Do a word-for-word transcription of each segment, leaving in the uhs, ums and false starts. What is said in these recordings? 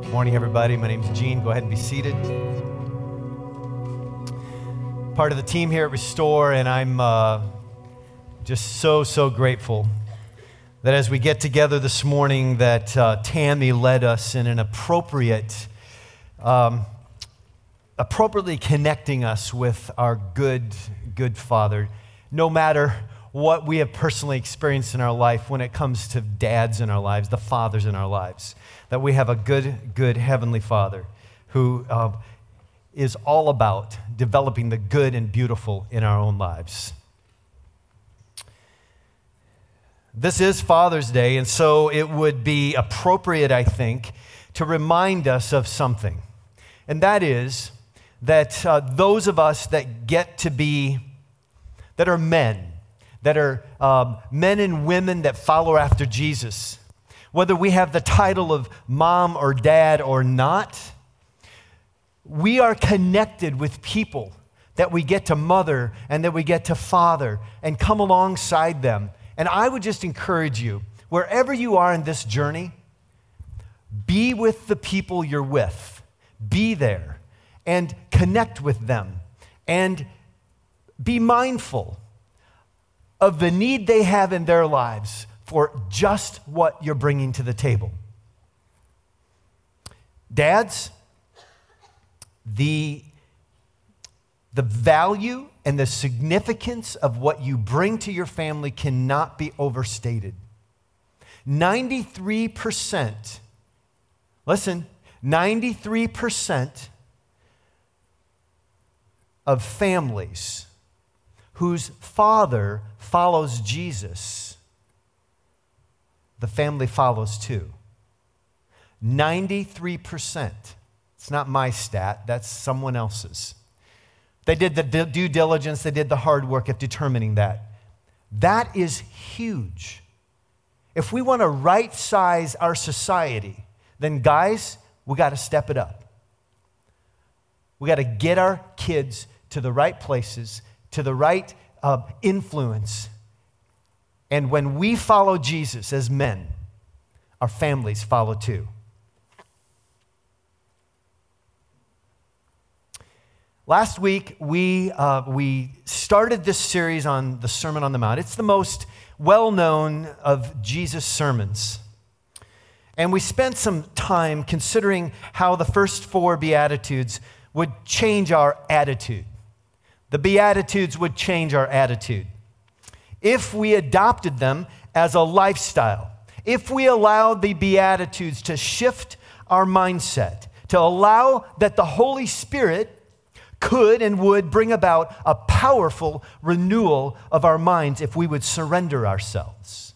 Morning, everybody. My name's Gene. Go ahead and be seated. Part of the team here at Restore, and I'm uh, just so, so grateful that as we get together this morning, that uh, Tammy led us in an appropriate, um, appropriately connecting us with our good, good Father. No matter what we have personally experienced in our life when it comes to dads in our lives, the fathers in our lives, that we have a good, good Heavenly Father who uh, is all about developing the good and beautiful in our own lives. This is Father's Day, and so it would be appropriate, I think, to remind us of something. And that is that uh, those of us that get to be, that are men, that are um, men and women that follow after Jesus, whether we have the title of mom or dad or not, we are connected with people that we get to mother and that we get to father and come alongside them. And I would just encourage you, wherever you are in this journey, be with the people you're with. Be there and connect with them and be mindful of the need they have in their lives for just what you're bringing to the table. Dads, the, the value and the significance of what you bring to your family cannot be overstated. ninety-three percent, listen, ninety-three percent of families whose father follows Jesus, the family follows too. ninety-three percent. It's not my stat, that's someone else's. They did the due diligence, they did the hard work of determining that. That is huge. If we want to right size our society, then guys, we got to step it up. We got to get our kids to the right places, to the right uh, influence. And when we follow Jesus as men, our families follow too. Last week, we, uh, we started this series on the Sermon on the Mount. It's the most well-known of Jesus' sermons. And we spent some time considering how the first four Beatitudes would change our attitude. The Beatitudes would change our attitude if we adopted them as a lifestyle, if we allowed the Beatitudes to shift our mindset, to allow that the Holy Spirit could and would bring about a powerful renewal of our minds if we would surrender ourselves.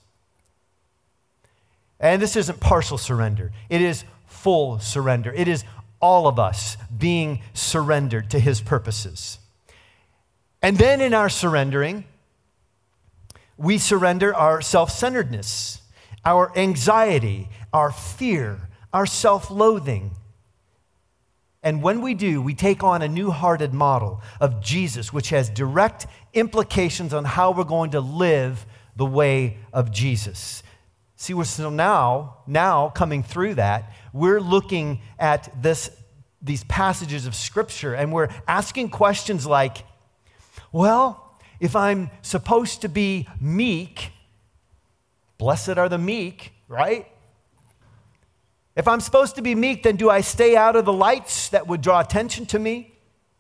And this isn't partial surrender. It is full surrender. It is all of us being surrendered to His purposes. And then in our surrendering, we surrender our self-centeredness, our anxiety, our fear, our self-loathing. And when we do, we take on a new-hearted model of Jesus, which has direct implications on how we're going to live the way of Jesus. See, we're so now, now coming through that, we're looking at this, these passages of Scripture, and we're asking questions like, well, if I'm supposed to be meek, blessed are the meek, right? If I'm supposed to be meek, then do I stay out of the lights that would draw attention to me?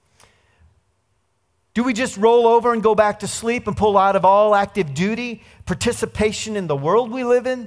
Do we just roll over and go back to sleep and pull out of all active duty participation in the world we live in?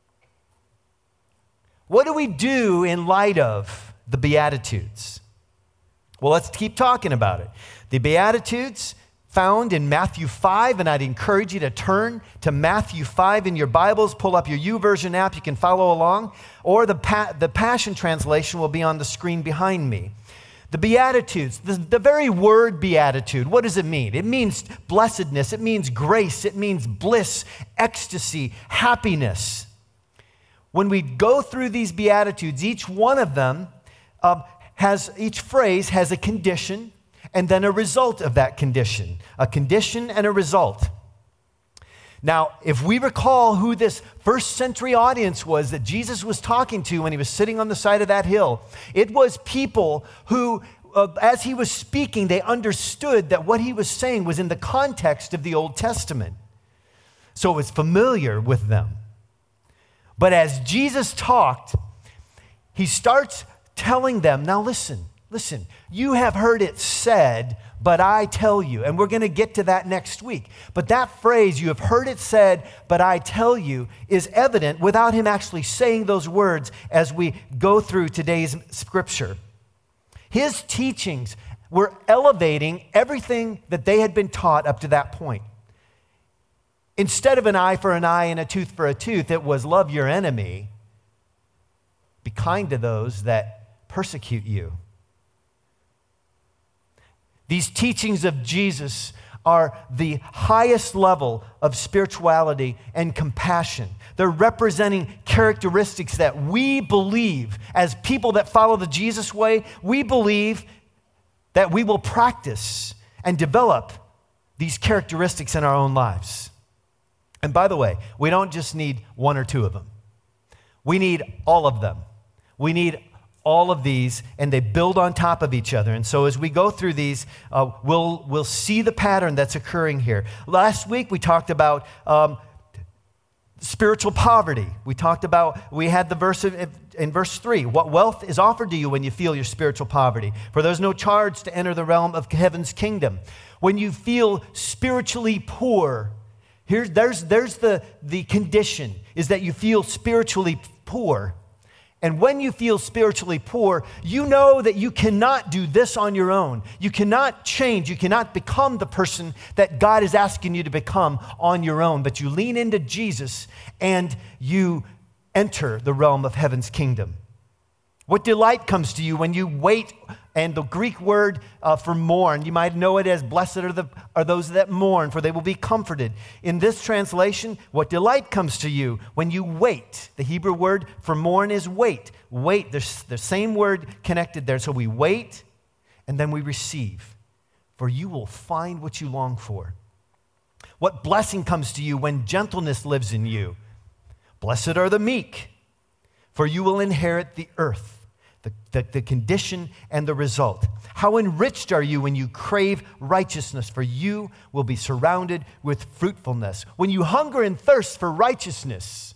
What do we do in light of the Beatitudes? Well, let's keep talking about it. The Beatitudes found in Matthew five, and I'd encourage you to turn to Matthew five in your Bibles, pull up your YouVersion app, you can follow along, or the, pa- the Passion Translation will be on the screen behind me. The Beatitudes, the, the very word beatitude, what does it mean? It means blessedness, it means grace, it means bliss, ecstasy, happiness. When we go through these Beatitudes, each one of them uh, has, each phrase has a condition, and then a result of that condition, a condition and a result. Now, if we recall who this first century audience was that Jesus was talking to when he was sitting on the side of that hill, it was people who, uh, as he was speaking, they understood that what he was saying was in the context of the Old Testament. So it was familiar with them. But as Jesus talked, he starts telling them, now listen, listen, you have heard it said, but I tell you, and we're going to get to that next week. But that phrase, you have heard it said, but I tell you, is evident without him actually saying those words as we go through today's scripture. His teachings were elevating everything that they had been taught up to that point. Instead of an eye for an eye and a tooth for a tooth, it was love your enemy, be kind to those that persecute you. These teachings of Jesus are the highest level of spirituality and compassion. They're representing characteristics that we believe, as people that follow the Jesus way, we believe that we will practice and develop these characteristics in our own lives. And by the way, we don't just need one or two of them. We need all of them. We need all of these, and they build on top of each other. And so as we go through these, uh, we'll, we'll see the pattern that's occurring here. Last week, we talked about um, spiritual poverty. We talked about, we had the verse of, in verse three, what wealth is offered to you when you feel your spiritual poverty? For there's no charge to enter the realm of heaven's kingdom. When you feel spiritually poor, here's, there's, there's the, the condition, is that you feel spiritually poor. And when you feel spiritually poor, you know that you cannot do this on your own. You cannot change. You cannot become the person that God is asking you to become on your own. But you lean into Jesus and you enter the realm of heaven's kingdom. What delight comes to you when you wait? And the Greek word uh, for mourn, you might know it as blessed are, the, are those that mourn, for they will be comforted. In this translation, what delight comes to you when you wait? The Hebrew word for mourn is wait. Wait, there's the same word connected there. So we wait and then we receive, for you will find what you long for. What blessing comes to you when gentleness lives in you? Blessed are the meek, for you will inherit the earth. The, the, the condition and the result. How enriched are you when you crave righteousness, for you will be surrounded with fruitfulness. When you hunger and thirst for righteousness,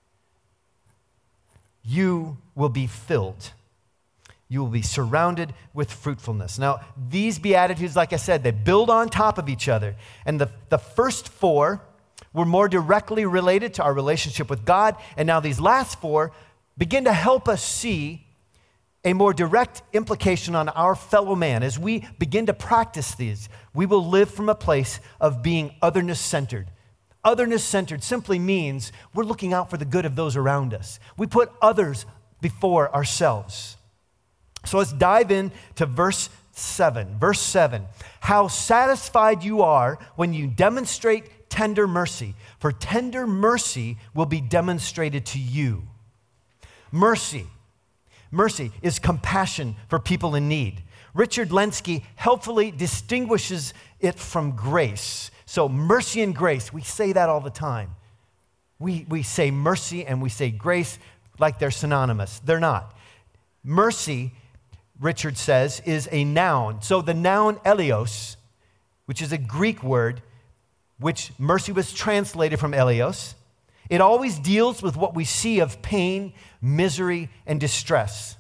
you will be filled. You will be surrounded with fruitfulness. Now, these Beatitudes, like I said, they build on top of each other. And the, the first four were more directly related to our relationship with God. And now these last four begin to help us see a more direct implication on our fellow man. As we begin to practice these, we will live from a place of being otherness-centered. Otherness-centered simply means we're looking out for the good of those around us. We put others before ourselves. So let's dive into verse seven. Verse seven, how satisfied you are when you demonstrate tender mercy, for tender mercy will be demonstrated to you. Mercy. Mercy is compassion for people in need. Richard Lenski helpfully distinguishes it from grace. So mercy and grace, we say that all the time. We, we say mercy and we say grace like they're synonymous. They're not. Mercy, Richard says, is a noun. So the noun eleos, which is a Greek word, which mercy was translated from eleos, it always deals with what we see of pain, misery, and distress.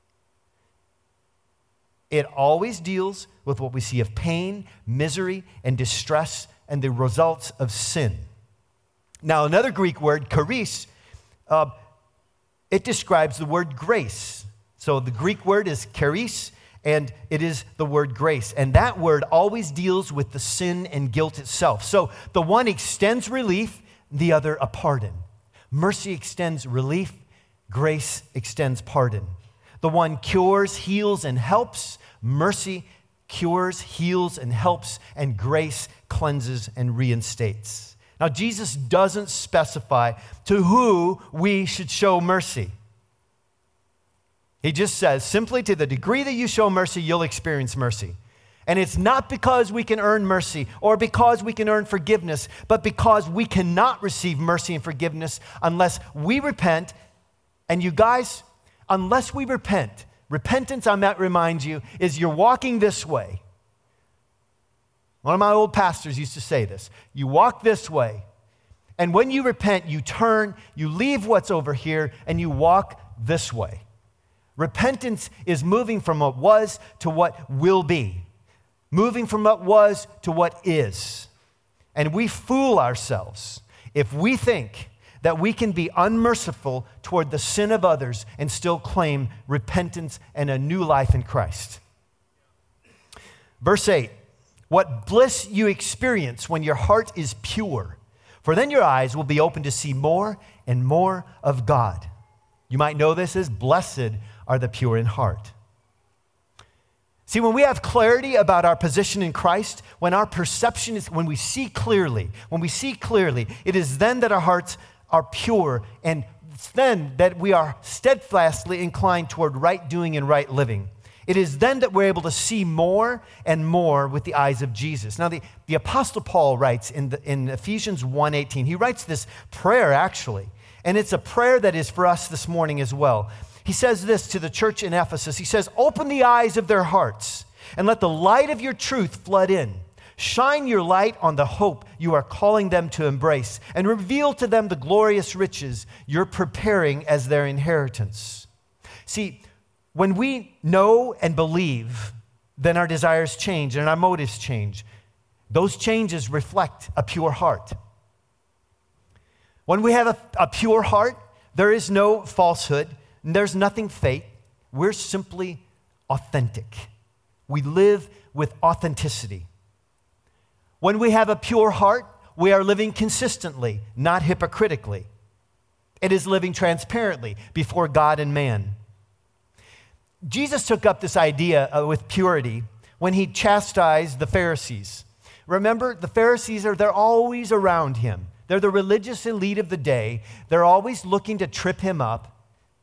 It always deals with what we see of pain, misery, and distress, and the results of sin. Now, another Greek word, charis, uh, it describes the word grace. So the Greek word is charis, and it is the word grace. And that word always deals with the sin and guilt itself. So the one extends relief, the other a pardon. Mercy extends relief, grace extends pardon. The one cures, heals, and helps. Mercy cures, heals, and helps, and grace cleanses and reinstates. Now, Jesus doesn't specify to who we should show mercy. He just says, simply to the degree that you show mercy, you'll experience mercy. And it's not because we can earn mercy or because we can earn forgiveness, but because we cannot receive mercy and forgiveness unless we repent. And you guys, unless we repent, repentance, I might remind you, is you're walking this way. One of my old pastors used to say this. You walk this way, and when you repent, you turn, you leave what's over here, and you walk this way. Repentance is moving from what was to what will be. Moving from what was to what is. And we fool ourselves if we think that we can be unmerciful toward the sin of others and still claim repentance and a new life in Christ. Verse eight, what bliss you experience when your heart is pure, for then your eyes will be open to see more and more of God. You might know this as blessed are the pure in heart. See, when we have clarity about our position in Christ, when our perception is, when we see clearly, when we see clearly, it is then that our hearts are pure, and it's then that we are steadfastly inclined toward right doing and right living. It is then that we're able to see more and more with the eyes of Jesus. Now, the, the Apostle Paul writes in, the, in Ephesians one eighteen, he writes this prayer actually, and it's a prayer that is for us this morning as well. He says this to the church in Ephesus. He says, open the eyes of their hearts and let the light of your truth flood in. Shine your light on the hope you are calling them to embrace and reveal to them the glorious riches you're preparing as their inheritance. See, when we know and believe, then our desires change and our motives change. Those changes reflect a pure heart. When we have a, a pure heart, there is no falsehood, and there's nothing fake. We're simply authentic. We live with authenticity. When we have a pure heart, we are living consistently, not hypocritically. It is living transparently before God and man. Jesus took up this idea uh, with purity when he chastised the Pharisees. Remember, the Pharisees are, they're always around him. They're the religious elite of the day. They're always looking to trip him up.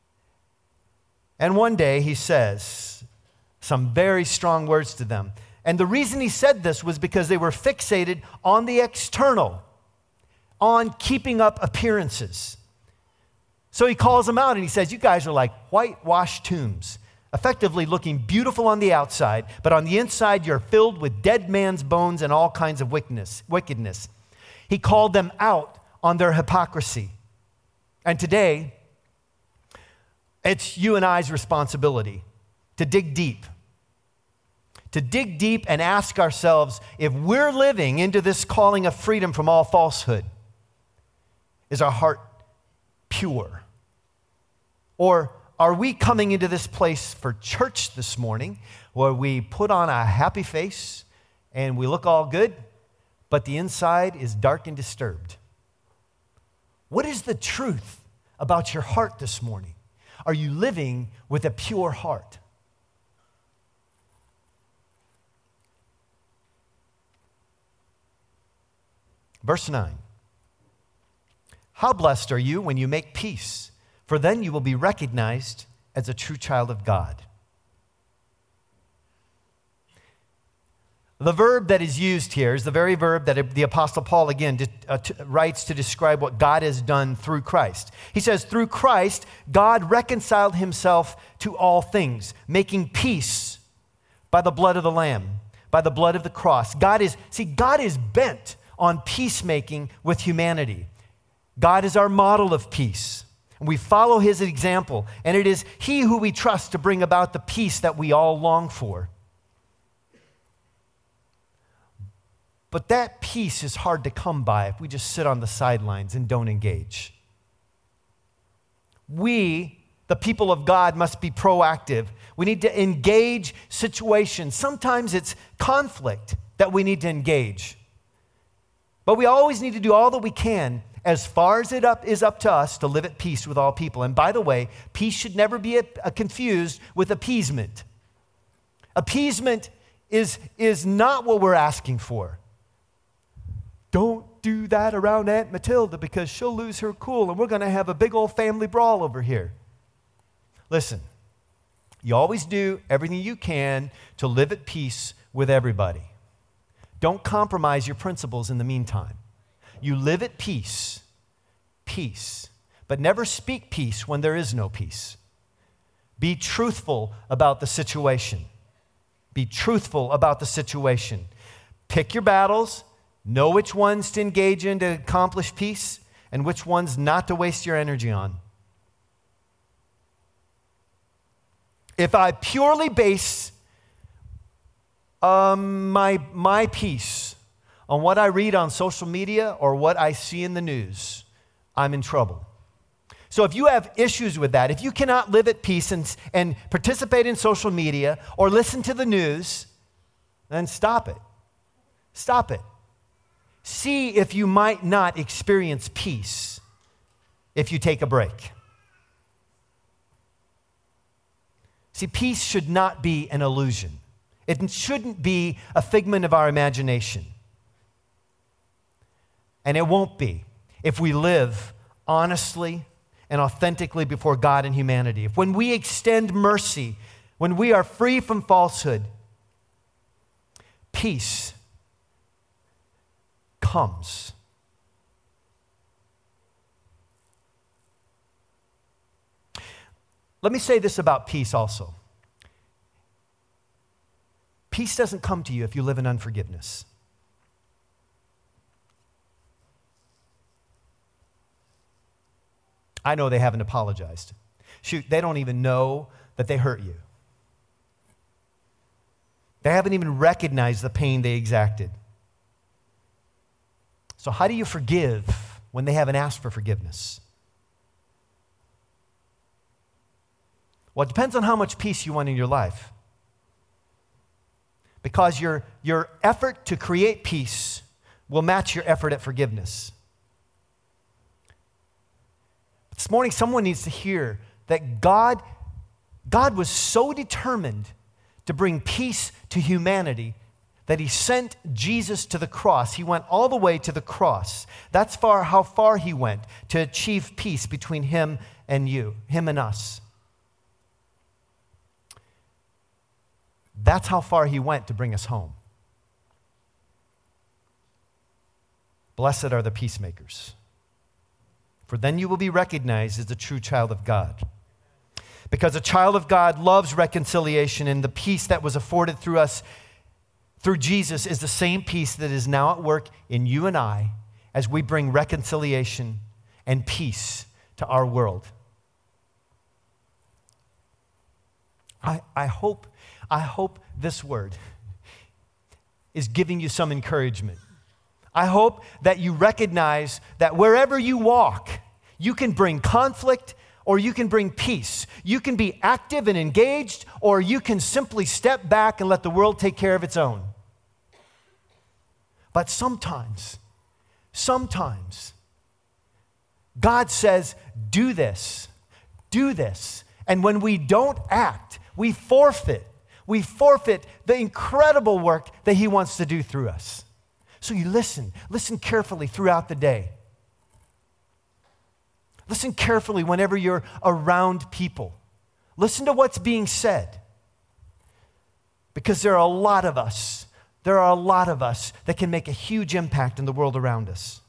And one day he says some very strong words to them. And the reason he said this was because they were fixated on the external, on keeping up appearances. So he calls them out and he says, you guys are like whitewashed tombs, effectively looking beautiful on the outside, but on the inside you're filled with dead man's bones and all kinds of wickedness. wickedness. He called them out on their hypocrisy. And today, it's you and I's responsibility to dig deep. To dig deep and ask ourselves if we're living into this calling of freedom from all falsehood. Is our heart pure? Or are we coming into this place for church this morning where we put on a happy face and we look all good, but the inside is dark and disturbed? What is the truth about your heart this morning? Are you living with a pure heart? Verse nine, how blessed are you when you make peace, for then you will be recognized as a true child of God. The verb that is used here is the very verb that the Apostle Paul again did, uh, t- writes to describe what God has done through Christ. He says, through Christ, God reconciled himself to all things, making peace by the blood of the Lamb, by the blood of the cross. God is, see, God is bent on peacemaking with humanity. God is our model of peace. And we follow his example, and it is he who we trust to bring about the peace that we all long for. But that peace is hard to come by if we just sit on the sidelines and don't engage. We, the people of God, must be proactive. We need to engage situations. Sometimes it's conflict that we need to engage. But we always need to do all that we can as far as it up is up to us to live at peace with all people. And by the way, peace should never be a, a confused with appeasement. Appeasement is, is not what we're asking for. Don't do that around Aunt Matilda because she'll lose her cool and we're going to have a big old family brawl over here. Listen, You always do everything you can to live at peace with everybody. Don't compromise your principles in the meantime. You live at peace, peace, but never speak peace when there is no peace. Be truthful about the situation. Be truthful about the situation. Pick your battles, know which ones to engage in to accomplish peace, and which ones not to waste your energy on. If I purely base um, my, my peace on what I read on social media or what I see in the news, I'm in trouble. So if you have issues with that, if you cannot live at peace and, and participate in social media or listen to the news, then stop it. Stop it. See if you might not experience peace if you take a break. See, peace should not be an illusion. It shouldn't be a figment of our imagination. And it won't be if we live honestly and authentically before God and humanity. If when we extend mercy, when we are free from falsehood, peace comes. Let me say this about peace also. Peace doesn't come to you if you live in unforgiveness. I know they haven't apologized. Shoot, they don't even know that they hurt you. They haven't even recognized the pain they exacted. So how do you forgive when they haven't asked for forgiveness? Well, it depends on how much peace you want in your life. Because your, your effort to create peace will match your effort at forgiveness. This morning, someone needs to hear that God, God was so determined to bring peace to humanity that he sent Jesus to the cross. He went all the way to the cross. That's far how far he went to achieve peace between him and you, him and us. That's how far he went to bring us home. Blessed are the peacemakers, for then you will be recognized as a true child of God. Because a child of God loves reconciliation, and the peace that was afforded through us, through Jesus, is the same peace that is now at work in you and I as we bring reconciliation and peace to our world. I, I hope, I hope this word is giving you some encouragement. I hope that you recognize that wherever you walk, you can bring conflict or you can bring peace. You can be active and engaged, or you can simply step back and let the world take care of its own. But sometimes, sometimes, God says, do this, do this. And when we don't act, we forfeit. We forfeit the incredible work that he wants to do through us. So you listen, listen carefully throughout the day. Listen carefully whenever you're around people. Listen to what's being said. Because there are a lot of us, there are a lot of us that can make a huge impact in the world around us.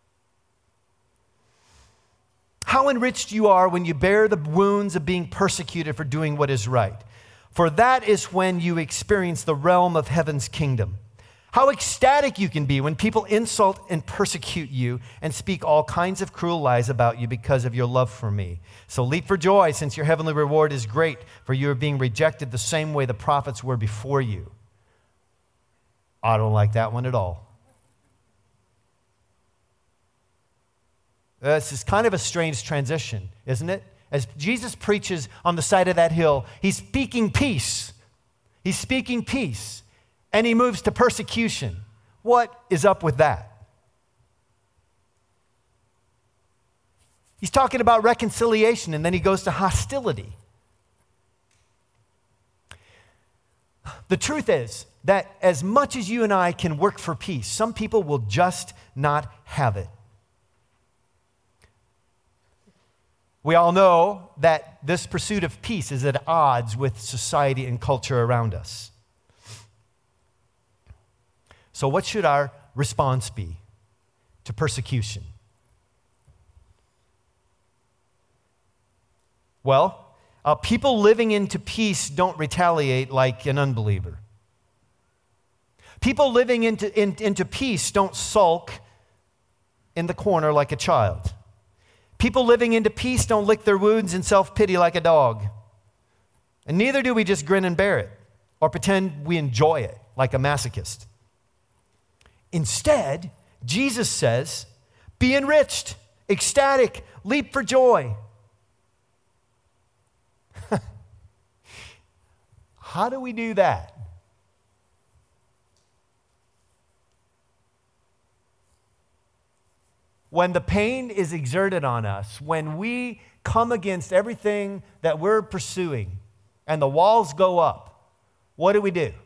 How enriched you are when you bear the wounds of being persecuted for doing what is right. For that is when you experience the realm of heaven's kingdom. How ecstatic you can be when people insult and persecute you and speak all kinds of cruel lies about you because of your love for me. So leap for joy, since your heavenly reward is great, for you are being rejected the same way the prophets were before you. I don't like that one at all. This is kind of a strange transition, isn't it? As Jesus preaches on the side of that hill, he's speaking peace. He's speaking peace. And he moves to persecution. What is up with that? He's talking about reconciliation, and then he goes to hostility. The truth is that as much as you and I can work for peace, some people will just not have it. We all know that this pursuit of peace is at odds with society and culture around us. So what should our response be to persecution? Well, uh, people living into peace don't retaliate like an unbeliever. People living into, in, into peace don't sulk in the corner like a child. People living into peace don't lick their wounds in self-pity like a dog. And neither do we just grin and bear it or pretend we enjoy it like a masochist. Instead, Jesus says, be enriched, ecstatic, leap for joy. How do we do that? When the pain is exerted on us, when we come against everything that we're pursuing and the walls go up, what do we do?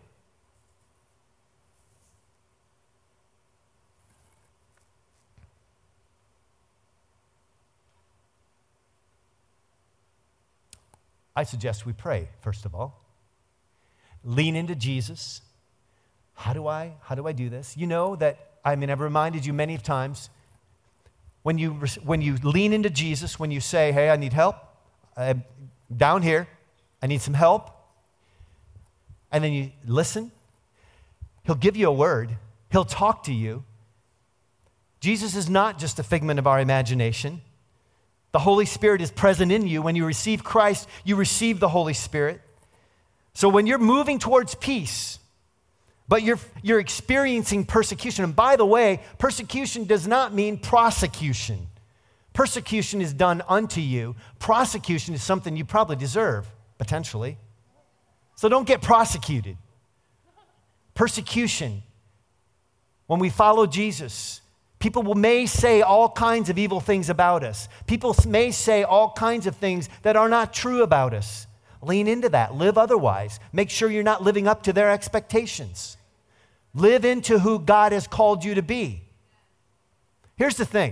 I suggest we pray, first of all. Lean into Jesus. How do I, how do I do this? You know that, I mean, I've reminded you many times, when you, when you lean into Jesus, when you say, hey, I need help, I'm down here, I need some help, and then you listen, he'll give you a word, he'll talk to you. Jesus is not just a figment of our imagination. The Holy Spirit is present in you. When you receive Christ, you receive the Holy Spirit. So when you're moving towards peace, but you're, you're experiencing persecution, and by the way, persecution does not mean prosecution. Persecution is done unto you. Prosecution is something you probably deserve, potentially. So don't get prosecuted. Persecution, when we follow Jesus, people will, may say all kinds of evil things about us. People may say all kinds of things that are not true about us. Lean into that. Live otherwise. Make sure you're not living up to their expectations. Live into who God has called you to be. Here's the thing.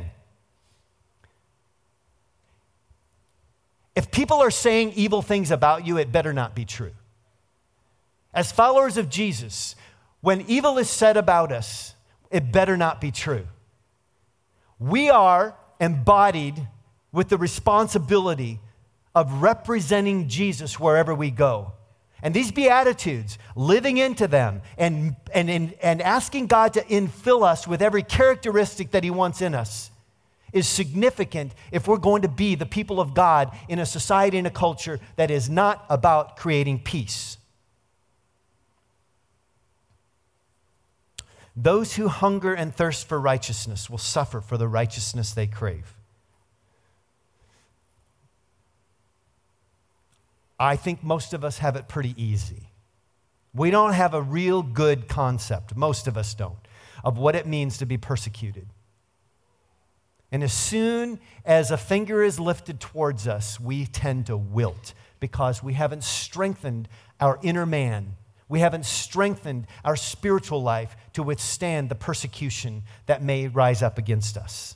If people are saying evil things about you, it better not be true. As followers of Jesus, when evil is said about us, it better not be true. We are embodied with the responsibility of representing Jesus wherever we go. And these Beatitudes, living into them and, and, and, and asking God to infill us with every characteristic that he wants in us is significant if we're going to be the people of God in a society and a culture that is not about creating peace. Those who hunger and thirst for righteousness will suffer for the righteousness they crave. I think most of us have it pretty easy. We don't have a real good concept, most of us don't, of what it means to be persecuted. And as soon as a finger is lifted towards us, we tend to wilt because we haven't strengthened our inner man. We haven't strengthened our spiritual life to withstand the persecution that may rise up against us.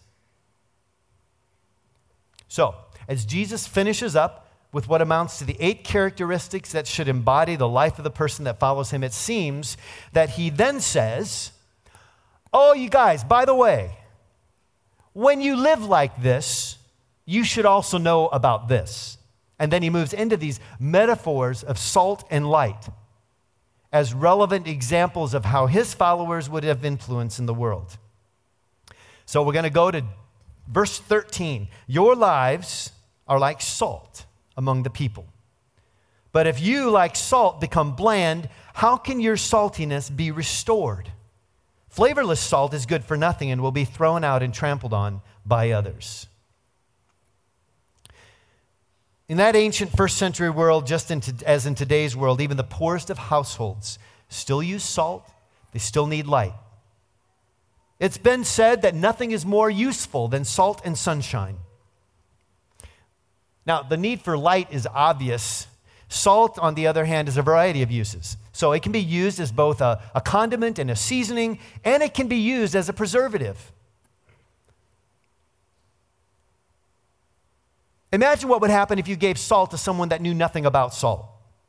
So, as Jesus finishes up with what amounts to the eight characteristics that should embody the life of the person that follows him, it seems that he then says, oh, you guys, by the way, when you live like this, you should also know about this. And then he moves into these metaphors of salt and light as relevant examples of how his followers would have influence in the world. So we're going to go to verse thirteen. Your lives are like salt among the people. But if you, like salt, become bland, how can your saltiness be restored? Flavorless salt is good for nothing and will be thrown out and trampled on by others. In that ancient first century world, just in to, as in today's world, even the poorest of households still use salt. They still need light. It's been said that nothing is more useful than salt and sunshine. Now, the need for light is obvious. Salt, on the other hand, has a variety of uses. So it can be used as both a, a condiment and a seasoning, and it can be used as a preservative. Imagine what would happen if you gave salt to someone that knew nothing about salt.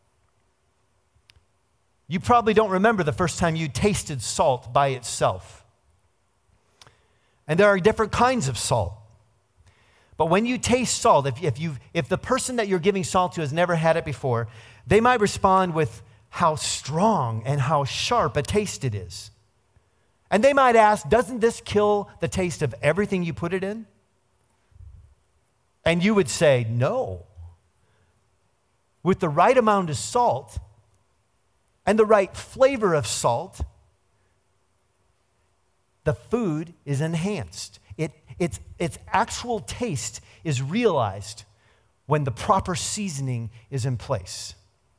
You probably don't remember the first time you tasted salt by itself. And there are different kinds of salt. But when you taste salt, if, if, you if the person that you're giving salt to has never had it before, they might respond with how strong and how sharp a taste it is. And they might ask, doesn't this kill the taste of everything you put it in? And you would say, no. With the right amount of salt and the right flavor of salt, the food is enhanced. It, its, its actual taste is realized when the proper seasoning is in place.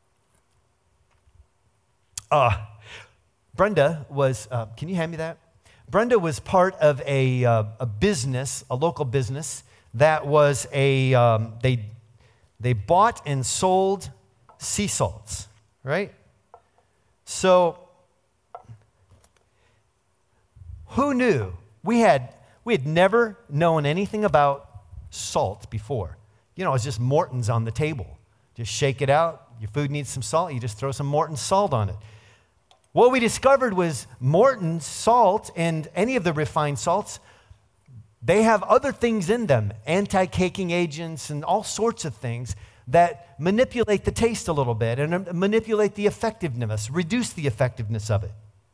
Uh, Brenda was, uh, can you hand me that? Brenda was part of a, uh, a business, a local business, that was a, um, they, they bought and sold sea salts, right? So, who knew? We had, we had never known anything about salt before. You know, it's just Morton's on the table. Just shake it out. Your food needs some salt. You just throw some Morton's salt on it. What we discovered was Morton's salt and any of the refined salts, they have other things in them, anti-caking agents and all sorts of things that manipulate the taste a little bit and manipulate the effectiveness, reduce the effectiveness of it.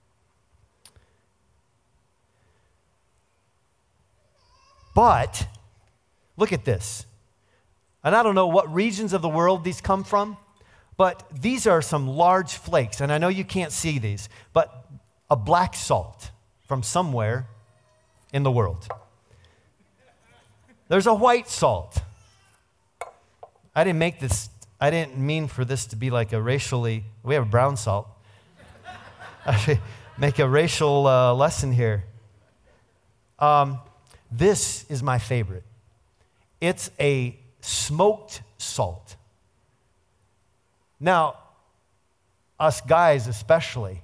But, look at this. And I don't know what regions of the world these come from, but these are some large flakes. And I know you can't see these, but a black salt from somewhere in the world. There's a white salt. I didn't make this, I didn't mean for this to be like a racially, we have a brown salt. I make a racial uh, lesson here. Um, this is my favorite. It's a smoked salt. Now, us guys especially,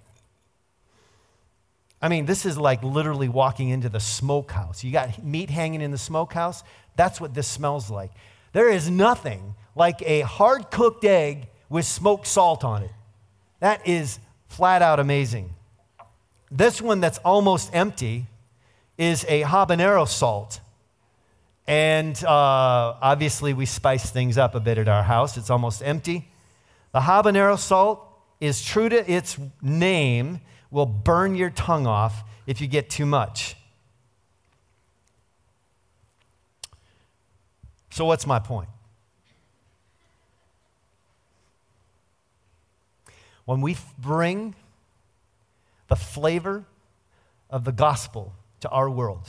I mean, this is like literally walking into the smokehouse. You got meat hanging in the smokehouse. That's what this smells like. There is nothing like a hard-cooked egg with smoked salt on it. That is flat out amazing. This one that's almost empty is a habanero salt. And uh, obviously we spice things up a bit at our house. It's almost empty. The habanero salt is true to its name, will burn your tongue off if you get too much. So what's my point? When we bring the flavor of the gospel to our world,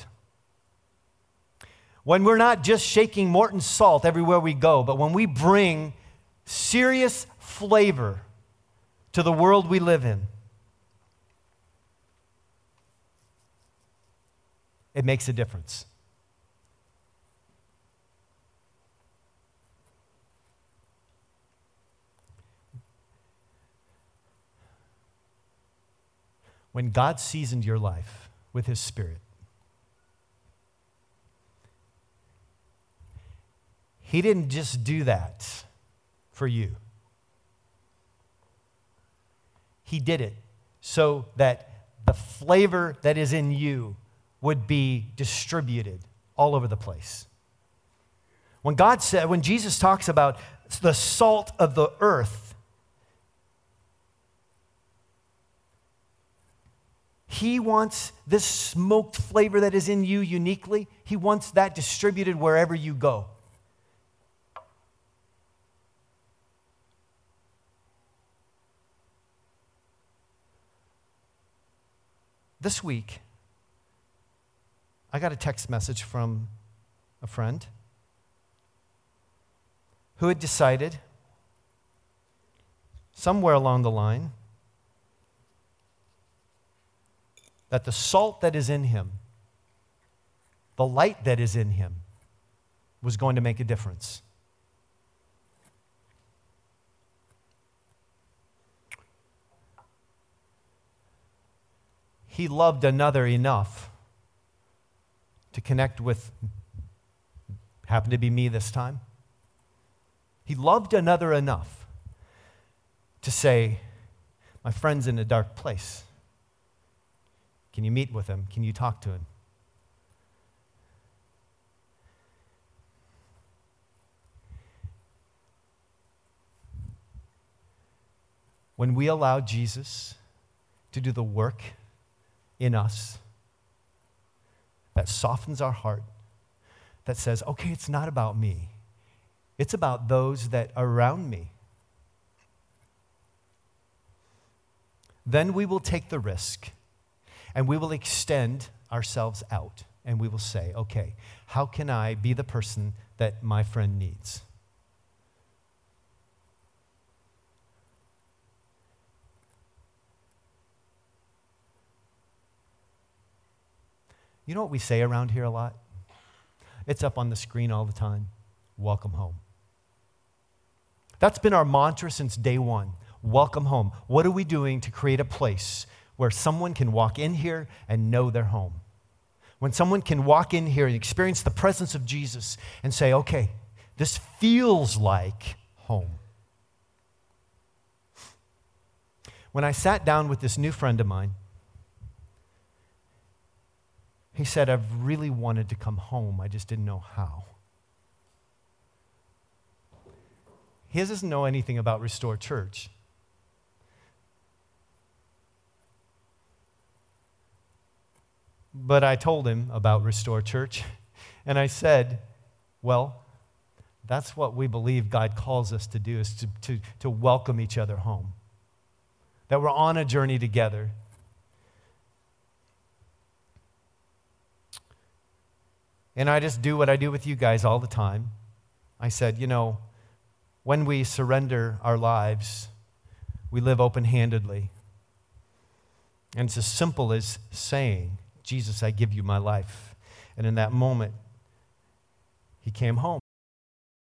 when we're not just shaking Morton's salt everywhere we go, but when we bring serious flavor to the world we live in, it makes a difference. When God seasoned your life with His Spirit, He didn't just do that for you. He did it so that the flavor that is in you would be distributed all over the place. When God said, when Jesus talks about the salt of the earth, He wants this smoked flavor that is in you uniquely, He wants that distributed wherever you go. This week, I got a text message from a friend who had decided somewhere along the line that the salt that is in him, the light that is in him, was going to make a difference. He loved another enough to connect with, happened to be me this time, He loved another enough to say, my friend's in a dark place. Can you meet with him? Can you talk to him? When we allow Jesus to do the work in us, that softens our heart, that says, okay, it's not about me. It's about those that are around me. Then we will take the risk and we will extend ourselves out and we will say, okay, how can I be the person that my friend needs? You know what we say around here a lot? It's up on the screen all the time. Welcome home. That's been our mantra since day one. Welcome home. What are we doing to create a place where someone can walk in here and know they're home? When someone can walk in here and experience the presence of Jesus and say, okay, this feels like home. When I sat down with this new friend of mine, he said, I've really wanted to come home. I just didn't know how. He doesn't know anything about Restore Church. But I told him about Restore Church, and I said, well, that's what we believe God calls us to do, is to, to, to welcome each other home. That we're on a journey together. And I just do what I do with you guys all the time. I said, you know, when we surrender our lives, we live open-handedly. And it's as simple as saying, Jesus, I give you my life. And in that moment, he came home.